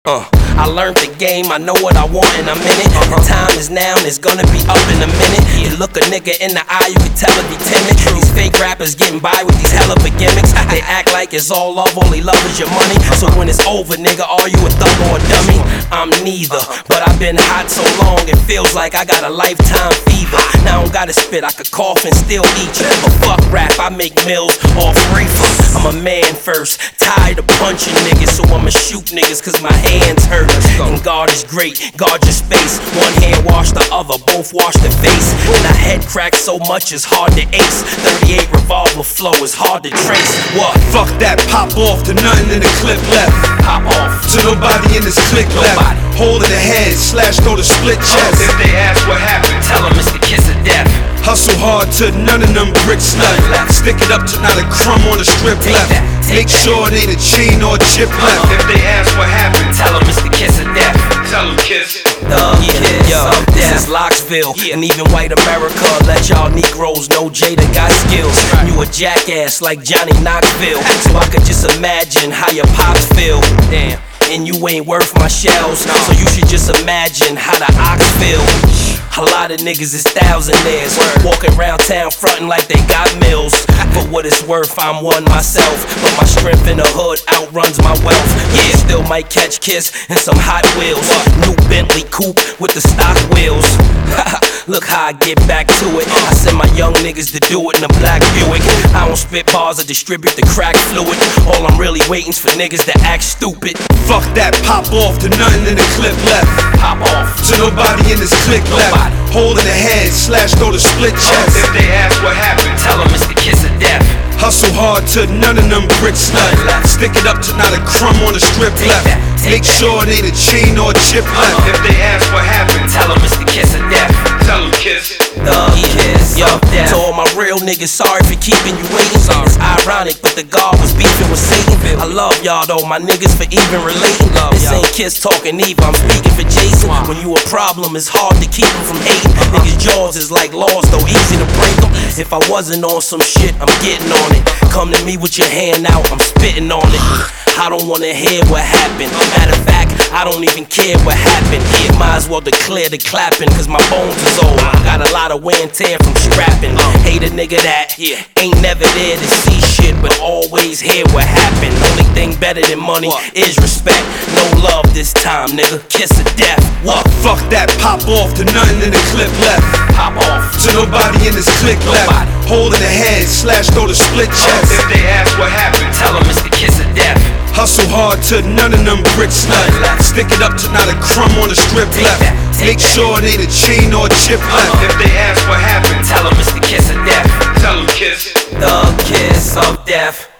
I learned the game, I know what I want and I'm in it. The time is now and it's gonna be up in a minute. You look a nigga in the eye, you can tell if he timid. These fake rappers getting by with these hell of a gimmicks. They act like it's all love, only love is your money. So when it's over, nigga, are you a thug or a dummy? I'm neither, but I've been hot so long it feels like I got a lifetime fever. Now I don't gotta spit, I could cough and still eat you. But fuck rap, I make meals off reefer. I'm a man first, tired of punching niggas, so I'ma shoot niggas cause my hands hurt. And God is great, guard your space. One hand wash the other, both wash the face. And I head crack so much it's hard to ace. 38 revolver flow is hard to trace. What? Fuck that, pop off to nothing in the clip left. Pop off to nobody in this clique left. Hole in the head, slash through the split chest. If they ask what happened, tell them it's the kiss of death. Hustle hard to none of them bricks left. Stick it up to not a crumb on the strip left. Make sure it ain't a chain or a chip left. If they ask what happened, tell them it's the kiss of death. Tell them kiss. This is Locksville, and even white America let y'all Negroes know Jada got skills. You a jackass like Johnny Knoxville, so I could just imagine how your pops feel. Damn. And you ain't worth my shells, so you should just imagine how the ox feel. A lot of niggas is thousandaires, walking around town frontin' like they got mills. For what it's worth, I'm one myself, but my strength in the hood outruns my wealth. Yeah, still might catch Kiss and some Hot Wheels. New Bentley coupe with the stock wheels. Look how I get back to it. I send my young niggas to do it in a black Buick. I don't spit bars or distribute the crack fluid. All I'm really waiting's for niggas to act stupid. Fuck that, pop off to nothing in the clip left. Pop off to nobody in this clique left. Hole in the head, slash through the split chest. If they ask what happened, tell them it's the kiss of death. Hustle hard to none of them bricks left. Stick it up to not a crumb on the strip left. Make sure it ain't a chain or a chip left. If they ask what happened, tell them it's the kiss of death. Tell them kiss. To all my real niggas, sorry for keeping you waiting. It's ironic, but the God was beefing with Satan. I love y'all though, my niggas, for even relating. This ain't Kiss talking either, I'm speaking for Jason. When you a problem, it's hard to keep them from hating. Niggas' jaws is like laws, though easy to break them. If I wasn't on some shit, I'm getting on it. Come to me with your hand out, I'm spitting on it. I don't wanna hear what happened. Matter of fact, I don't even care what happened. Might as well declare the clapping, cause my bones is old. Got a lot of wear and tear from strapping. Hate a nigga that ain't never there to see shit, but always hear what happened. Only thing better than money is respect. No love this time, nigga. Kiss of death. What? Fuck that, pop off to nothing in the clip left. Pop off to nobody in this clique left. Hole in the head, slash through the split chest. If they ask what happened, tell them it's the kiss of death. Hustle hard to none of them bricks left. Stick it up to not a crumb on the strip left. Make sure it ain't a chain or a chip left. If they ask what happened, tell them it's the kiss of death. Tell them kiss. The kiss of death.